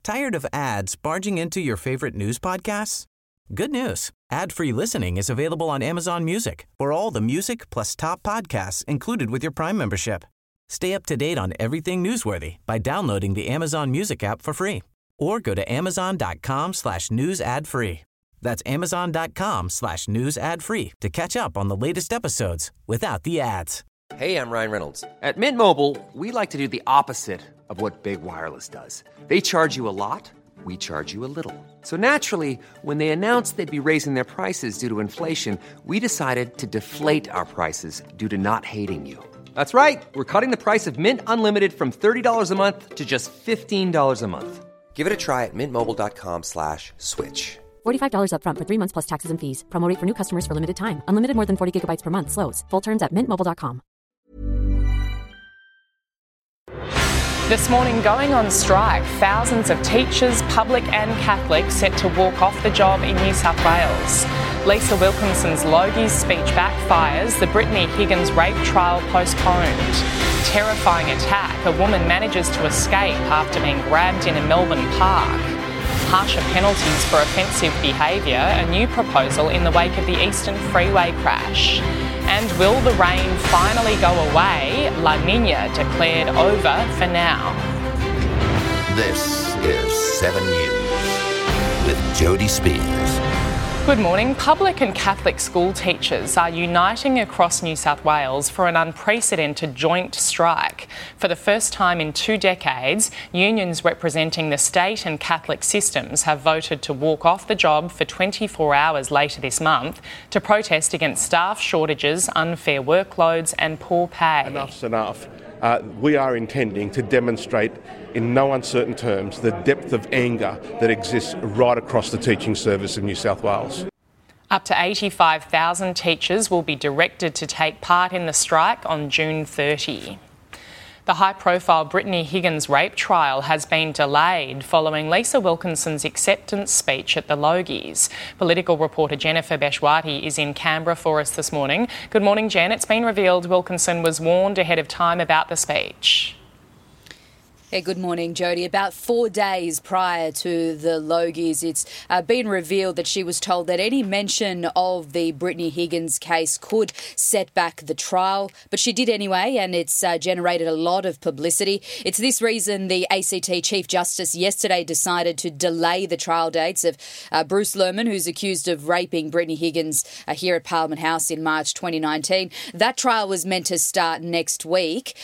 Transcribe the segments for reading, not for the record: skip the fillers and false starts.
Tired of ads barging into your favorite news podcasts? Good news. Ad-free listening is available on Amazon Music for all the music plus top podcasts included with your Prime membership. Stay up to date on everything newsworthy by downloading the Amazon Music app for free or go to amazon.com/news ad free. That's amazon.com/news ad free to catch up on the latest episodes without the ads. Hey, I'm Ryan Reynolds. At Mint Mobile, we like to do the opposite of what Big Wireless does. They charge you a lot, we charge you a little. So naturally, when they announced they'd be raising their prices due to inflation, we decided to deflate our prices due to not hating you. That's right. We're cutting the price of Mint Unlimited from $30 a month to just $15 a month. Give it a try at mintmobile.com/switch. $45 up front for 3 months plus taxes and fees. Promo rate for new customers for limited time. Unlimited more than 40 gigabytes per month. Slows full terms at mintmobile.com. This morning, going on strike, thousands of teachers, public and Catholic, set to walk off the job in New South Wales. Lisa Wilkinson's Logie's speech backfires, the Brittany Higgins rape trial postponed. Terrifying attack, a woman manages to escape after being grabbed in a Melbourne park. Harsher penalties for offensive behaviour, a new proposal in the wake of the Eastern Freeway crash. And will the rain finally go away? La Nina declared over for now. This is 7 News with Jody Spears. Good morning. Public and Catholic school teachers are uniting across New South Wales for an unprecedented joint strike. For the first time in 2 decades, unions representing the state and Catholic systems have voted to walk off the job for 24 hours later this month to protest against staff shortages, unfair workloads and poor pay. Enough's enough. We are intending to demonstrate in no uncertain terms the depth of anger that exists right across the teaching service in New South Wales. Up to 85,000 teachers will be directed to take part in the strike on June 30. The high-profile Brittany Higgins rape trial has been delayed following Lisa Wilkinson's acceptance speech at the Logies. Political reporter Jennifer Beshwati is in Canberra for us this morning. Good morning, Jen. It's been revealed Wilkinson was warned ahead of time about the speech. Hey, good morning, Jody. About 4 days prior to the Logies, it's been revealed that she was told that any mention of the Brittany Higgins case could set back the trial, but she did anyway, and it's generated a lot of publicity. It's this reason the ACT Chief Justice yesterday decided to delay the trial dates of Bruce Lerman, who's accused of raping Brittany Higgins here at Parliament House in March 2019. That trial was meant to start next week,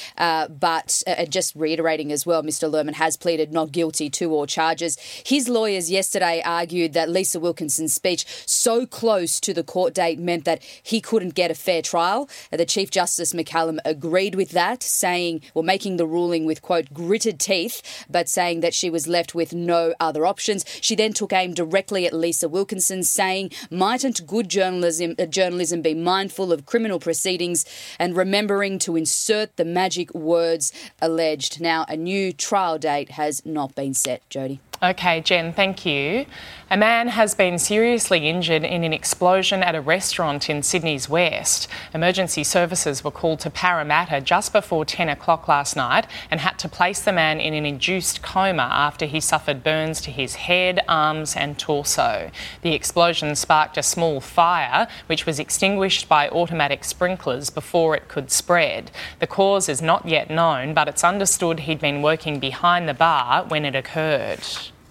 but just reiterating as well, Mr. Lerman has pleaded not guilty to all charges. His lawyers yesterday argued that Lisa Wilkinson's speech so close to the court date meant that he couldn't get a fair trial. The Chief Justice McCallum agreed with that, making the ruling with, quote, gritted teeth, but saying that she was left with no other options. She then took aim directly at Lisa Wilkinson, saying, mightn't good journalism be mindful of criminal proceedings and remembering to insert the magic words alleged? Now, a new trial date has not been set, Jody. OK, Jen, thank you. A man has been seriously injured in an explosion at a restaurant in Sydney's West. Emergency services were called to Parramatta just before 10 o'clock last night and had to place the man in an induced coma after he suffered burns to his head, arms and torso. The explosion sparked a small fire, which was extinguished by automatic sprinklers before it could spread. The cause is not yet known, but it's understood he'd been working behind the bar when it occurred.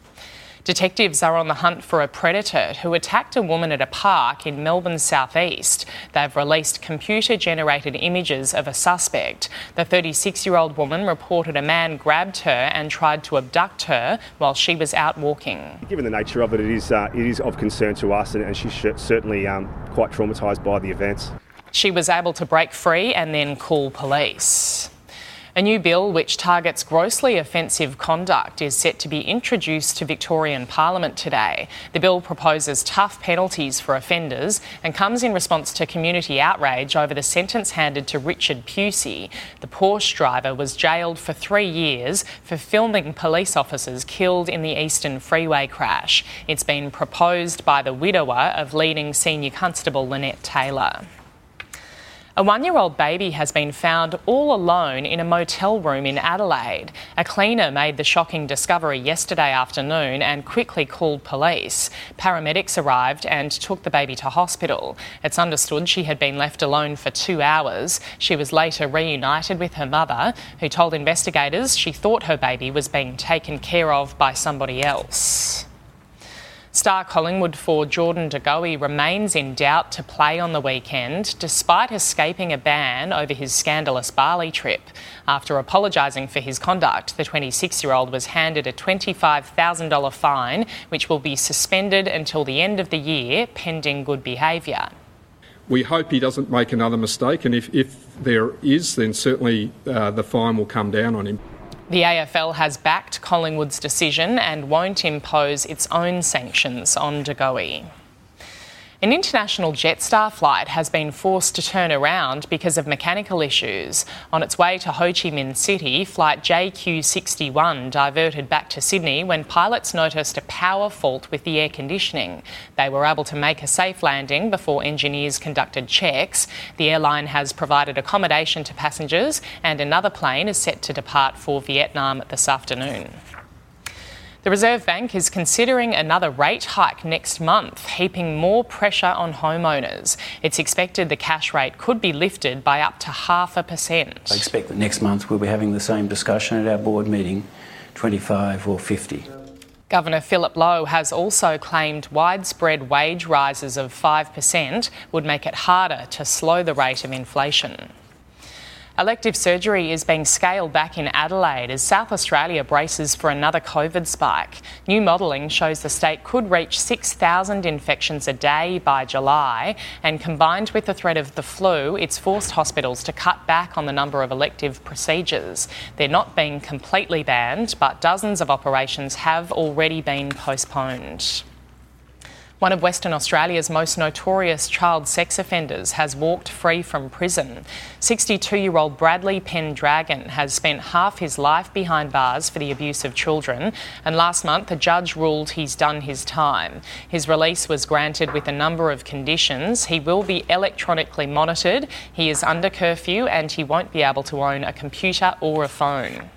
Detectives are on the hunt for a predator who attacked a woman at a park in Melbourne's southeast. They've released computer-generated images of a suspect. The 36-year-old woman reported a man grabbed her and tried to abduct her while she was out walking. Given the nature of it, it is of concern to us, and she's certainly quite traumatised by the events. She was able to break free and then call police. A new bill which targets grossly offensive conduct is set to be introduced to Victorian Parliament today. The bill proposes tough penalties for offenders and comes in response to community outrage over the sentence handed to Richard Pusey. The Porsche driver was jailed for 3 years for filming police officers killed in the Eastern Freeway crash. It's been proposed by the widower of leading senior constable Lynette Taylor. A 1-year-old baby has been found all alone in a motel room in Adelaide. A cleaner made the shocking discovery yesterday afternoon and quickly called police. Paramedics arrived and took the baby to hospital. It's understood she had been left alone for 2 hours. She was later reunited with her mother, who told investigators she thought her baby was being taken care of by somebody else. Star Collingwood forward Jordan De Goey remains in doubt to play on the weekend, despite escaping a ban over his scandalous Bali trip. After apologising for his conduct, the 26-year-old was handed a $25,000 fine, which will be suspended until the end of the year, pending good behaviour. We hope he doesn't make another mistake, and if there is, then certainly the fine will come down on him. The AFL has backed Collingwood's decision and won't impose its own sanctions on De Goey. An international Jetstar flight has been forced to turn around because of mechanical issues. On its way to Ho Chi Minh City, flight JQ61 diverted back to Sydney when pilots noticed a power fault with the air conditioning. They were able to make a safe landing before engineers conducted checks. The airline has provided accommodation to passengers, and another plane is set to depart for Vietnam this afternoon. The Reserve Bank is considering another rate hike next month, heaping more pressure on homeowners. It's expected the cash rate could be lifted by up to 0.5%. I expect that next month we'll be having the same discussion at our board meeting, 25 or 50. Governor Philip Lowe has also claimed widespread wage rises of 5% would make it harder to slow the rate of inflation. Elective surgery is being scaled back in Adelaide as South Australia braces for another COVID spike. New modelling shows the state could reach 6,000 infections a day by July, and combined with the threat of the flu, it's forced hospitals to cut back on the number of elective procedures. They're not being completely banned, but dozens of operations have already been postponed. One of Western Australia's most notorious child sex offenders has walked free from prison. 62-year-old Bradley Pendragon has spent half his life behind bars for the abuse of children, and last month a judge ruled he's done his time. His release was granted with a number of conditions. He will be electronically monitored, he is under curfew, and he won't be able to own a computer or a phone.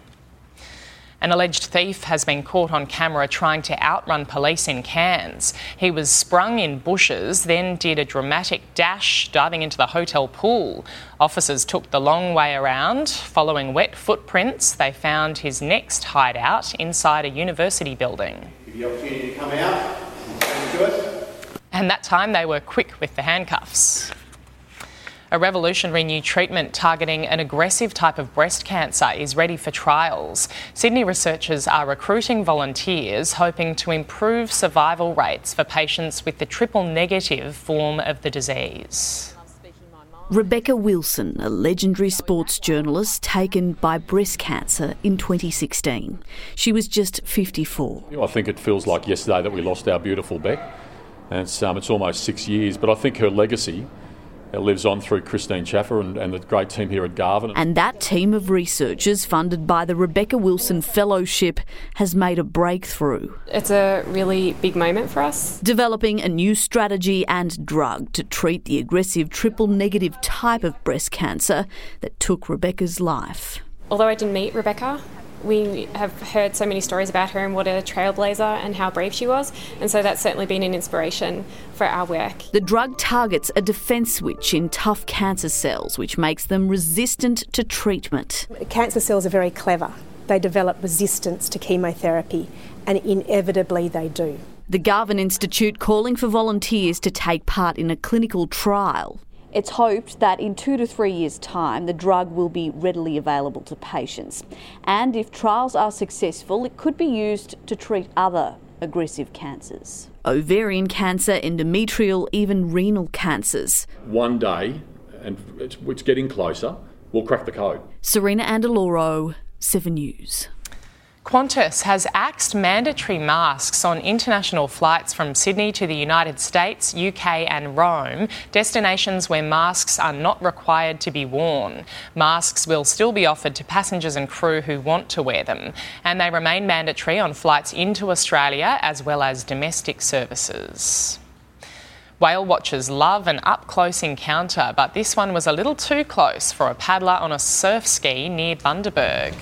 An alleged thief has been caught on camera trying to outrun police in Cairns. He was sprung in bushes, then did a dramatic dash, diving into the hotel pool. Officers took the long way around. Following wet footprints, they found his next hideout inside a university building. Give you the opportunity to come out and do it. And that time they were quick with the handcuffs. A revolutionary new treatment targeting an aggressive type of breast cancer is ready for trials. Sydney researchers are recruiting volunteers hoping to improve survival rates for patients with the triple-negative form of the disease. Rebecca Wilson, a legendary sports journalist taken by breast cancer in 2016. She was just 54. I think it feels like yesterday that we lost our beautiful Beck. And it's almost 6 years, but I think her legacy lives on through Christine Chaffer and the great team here at Garvan. And that team of researchers funded by the Rebecca Wilson Fellowship has made a breakthrough. It's a really big moment for us. Developing a new strategy and drug to treat the aggressive triple-negative type of breast cancer that took Rebecca's life. Although I didn't meet Rebecca, we have heard so many stories about her and what a trailblazer and how brave she was, and so that's certainly been an inspiration for our work. The drug targets a defence switch in tough cancer cells, which makes them resistant to treatment. Cancer cells are very clever. They develop resistance to chemotherapy, and inevitably they do. The Garvan Institute calling for volunteers to take part in a clinical trial. It's hoped that in 2 to 3 years' time, the drug will be readily available to patients. And if trials are successful, it could be used to treat other aggressive cancers. Ovarian cancer, endometrial, even renal cancers. One day, and it's getting closer, we'll crack the code. Serena Andaloro, 7 News. Qantas has axed mandatory masks on international flights from Sydney to the United States, UK and Rome, destinations where masks are not required to be worn. Masks will still be offered to passengers and crew who want to wear them, and they remain mandatory on flights into Australia as well as domestic services. Whale watchers love an up-close encounter, but this one was a little too close for a paddler on a surf ski near Bundaberg.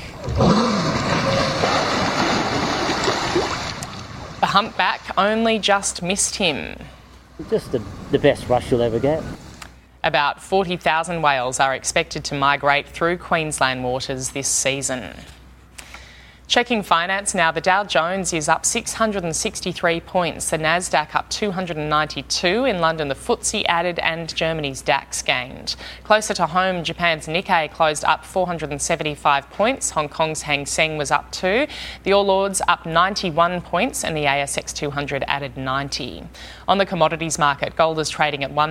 The humpback only just missed him. Just the best rush you'll ever get. About 40,000 whales are expected to migrate through Queensland waters this season. Checking finance now, the Dow Jones is up 663 points, the Nasdaq up 292, in London the FTSE added and Germany's DAX gained. Closer to home, Japan's Nikkei closed up 475 points, Hong Kong's Hang Seng was up 2, the All Ords up 91 points and the ASX 200 added 90. On the commodities market, gold is trading at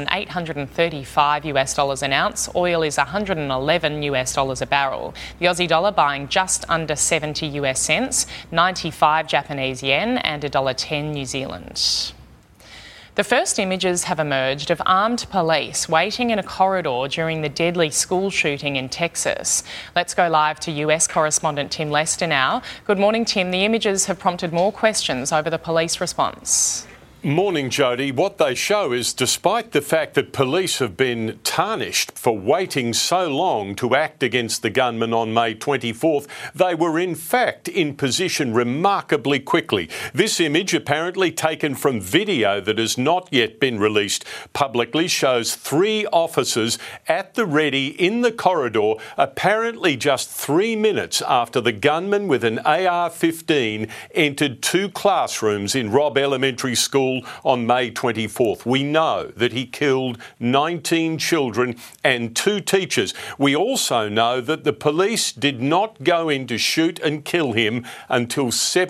$1,835 an ounce, oil is $111 a barrel, the Aussie dollar buying just under 70 US cents, 95 Japanese yen and $1.10 New Zealand. The first images have emerged of armed police waiting in a corridor during the deadly school shooting in Texas. Let's go live to US correspondent Tim Lester now. Good morning, Tim. The images have prompted more questions over the police response. Morning, Jody. What they show is, despite the fact that police have been tarnished for waiting so long to act against the gunman on May 24th, they were in fact in position remarkably quickly. This image, apparently taken from video that has not yet been released publicly, shows 3 officers at the ready in the corridor, apparently just 3 minutes after the gunman with an AR-15 entered 2 classrooms in Robb Elementary School on May 24th. We know that he killed 19 children and 2 teachers. We also know that the police did not go in to shoot and kill him until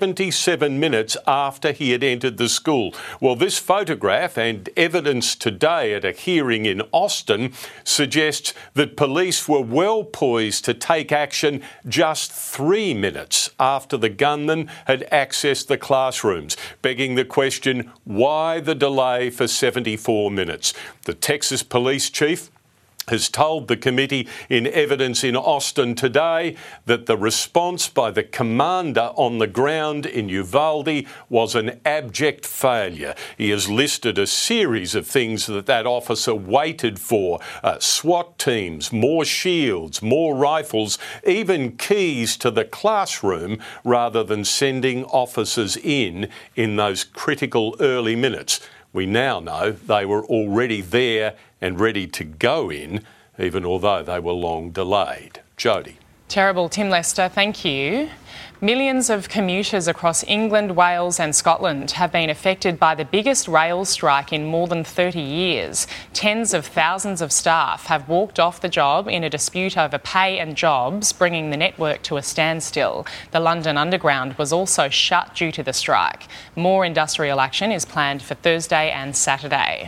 77 minutes after he had entered the school. Well, this photograph and evidence today at a hearing in Austin suggests that police were well poised to take action just 3 minutes after the gunman had accessed the classrooms, begging the question, why the delay for 74 minutes? The Texas police chief has told the committee in evidence in Austin today that the response by the commander on the ground in Uvalde was an abject failure. He has listed a series of things that officer waited for: SWAT teams, more shields, more rifles, even keys to the classroom, rather than sending officers in those critical early minutes. We now know they were already there and ready to go in, even although they were long delayed. Jody. Terrible. Tim Lester, thank you. Millions of commuters across England, Wales and Scotland have been affected by the biggest rail strike in more than 30 years. Tens of thousands of staff have walked off the job in a dispute over pay and jobs, bringing the network to a standstill. The London Underground was also shut due to the strike. More industrial action is planned for Thursday and Saturday.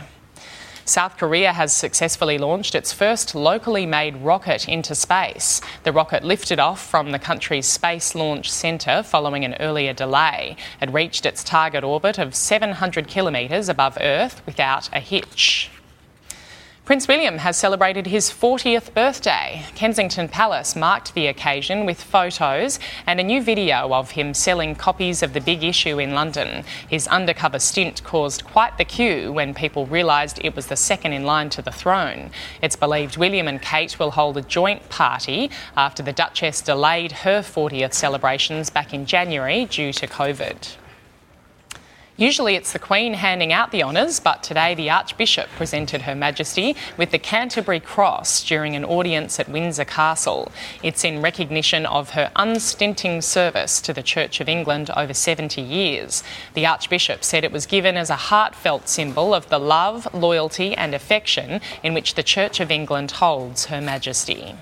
South Korea has successfully launched its first locally made rocket into space. The rocket lifted off from the country's Space Launch Centre following an earlier delay. It reached its target orbit of 700 kilometres above Earth without a hitch. Prince William has celebrated his 40th birthday. Kensington Palace marked the occasion with photos and a new video of him selling copies of The Big Issue in London. His undercover stint caused quite the queue when people realised it was the second in line to the throne. It's believed William and Kate will hold a joint party after the Duchess delayed her 40th celebrations back in January due to COVID. Usually it's the Queen handing out the honours, but today the Archbishop presented Her Majesty with the Canterbury Cross during an audience at Windsor Castle. It's in recognition of her unstinting service to the Church of England over 70 years. The Archbishop said it was given as a heartfelt symbol of the love, loyalty and affection in which the Church of England holds Her Majesty.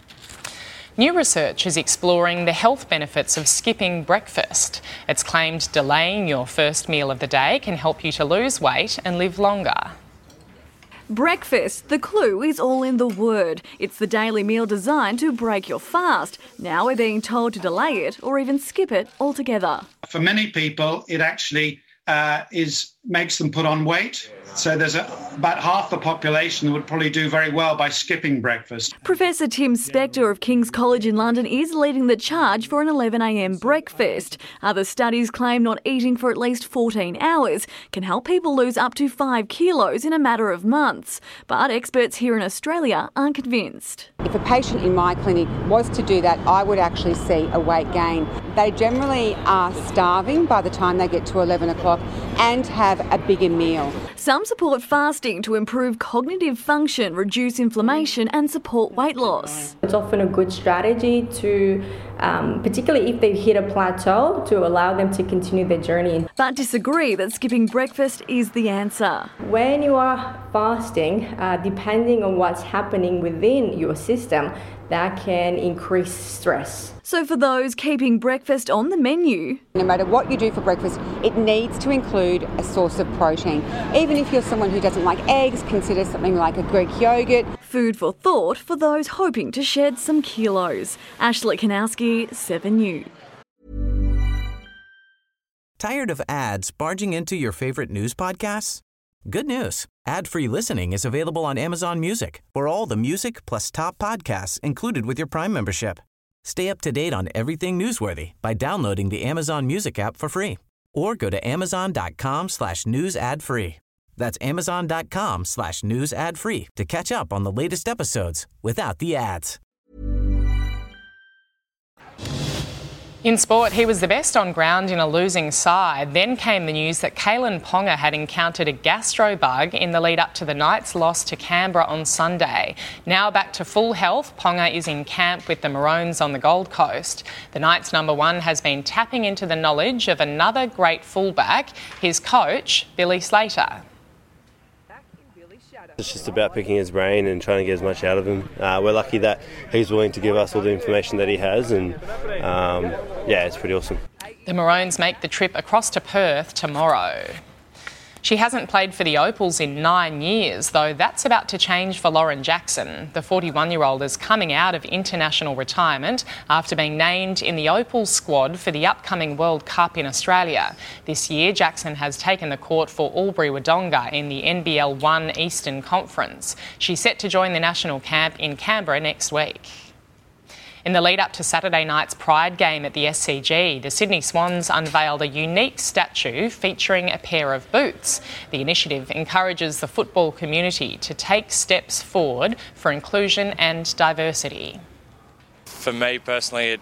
New research is exploring the health benefits of skipping breakfast. It's claimed delaying your first meal of the day can help you to lose weight and live longer. Breakfast. The clue is all in the word. It's the daily meal designed to break your fast. Now we're being told to delay it or even skip it altogether. For many people, it actually is makes them put on weight. So there's about half the population that would probably do very well by skipping breakfast. Professor Tim Spector of King's College in London is leading the charge for an 11 a.m. breakfast. Other studies claim not eating for at least 14 hours can help people lose up to 5 kilos in a matter of months. But experts here in Australia aren't convinced. If a patient in my clinic was to do that, I would actually see a weight gain. They generally are starving by the time they get to 11 o'clock and have a bigger meal. Some support fasting to improve cognitive function, reduce inflammation and support weight loss. It's often a good strategy to, particularly if they hit a plateau, to allow them to continue their journey. But disagree that skipping breakfast is the answer. When you are fasting, depending on what's happening within your system, that can increase stress. So for those keeping breakfast on the menu, no matter what you do for breakfast, it needs to include a source of protein. Even if you're someone who doesn't like eggs, consider something like a Greek yogurt. Food for thought for those hoping to shed some kilos. Ashley Kanowski, 7 News. Tired of ads barging into your favorite news podcasts? Good news. Ad-free listening is available on Amazon Music for all the music plus top podcasts included with your Prime membership. Stay up to date on everything newsworthy by downloading the Amazon Music app for free or go to amazon.com/news ad free. That's amazon.com/news ad free to catch up on the latest episodes without the ads. In sport, he was the best on ground in a losing side. Then came the news that Kalyn Ponga had encountered a gastro bug in the lead up to the Knights' loss to Canberra on Sunday. Now back to full health, Ponga is in camp with the Maroons on the Gold Coast. The Knights' number one has been tapping into the knowledge of another great fullback, his coach, Billy Slater. It's just about picking his brain and trying to get as much out of him. We're lucky that he's willing to give us all the information that he has, and it's pretty awesome. The Maroons make the trip across to Perth tomorrow. She hasn't played for the Opals in 9 years, though that's about to change for Lauren Jackson. The 41-year-old is coming out of international retirement after being named in the Opals squad for the upcoming World Cup in Australia. This year, Jackson has taken the court for Albury-Wodonga in the NBL 1 Eastern Conference. She's set to join the national camp in Canberra next week. In the lead-up to Saturday night's Pride game at the SCG, the Sydney Swans unveiled a unique statue featuring a pair of boots. The initiative encourages the football community to take steps forward for inclusion and diversity. For me personally,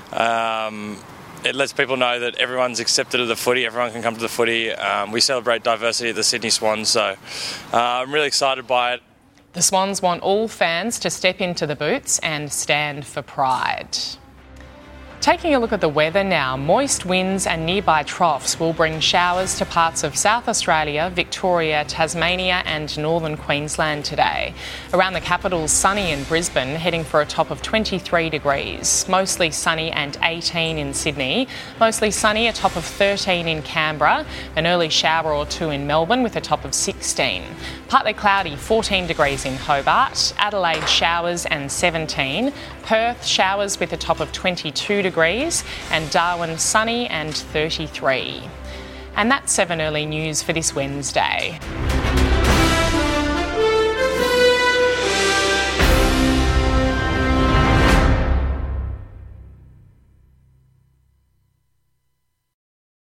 it lets people know that everyone's accepted of the footy, everyone can come to the footy. We celebrate diversity at the Sydney Swans, so I'm really excited by it. The Swans want all fans to step into the boots and stand for pride. Taking a look at the weather now, moist winds and nearby troughs will bring showers to parts of South Australia, Victoria, Tasmania and northern Queensland today. Around the capital, sunny in Brisbane, heading for a top of 23 degrees. Mostly sunny and 18 in Sydney. Mostly sunny, a top of 13 in Canberra. An early shower or two in Melbourne with a top of 16. Partly cloudy, 14 degrees in Hobart. Adelaide, showers and 17. Perth, showers with a top of 22 degrees, and Darwin, sunny and 33. And that's 7 Early News for this Wednesday.